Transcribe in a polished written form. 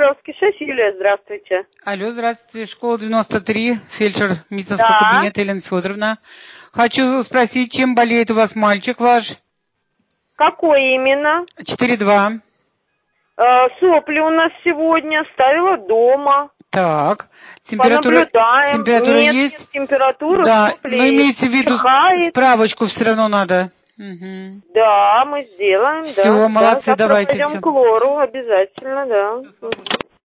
Петровский 6, Юлия, здравствуйте. Алло, здравствуйте, школа 93, фельдшер медицинского кабинета Елена Федоровна. Хочу спросить, чем болеет у вас мальчик ваш? Какой именно? 4-2. Сопли у нас сегодня, ставила дома. Так, температура Нет, есть? Нет, температура, да, сопли, но имеется в виду, чихает. справочку все равно надо. Угу. Да, мы сделаем, Все, да. молодцы, Завтра давайте. пойдем Все. к лору, обязательно, да.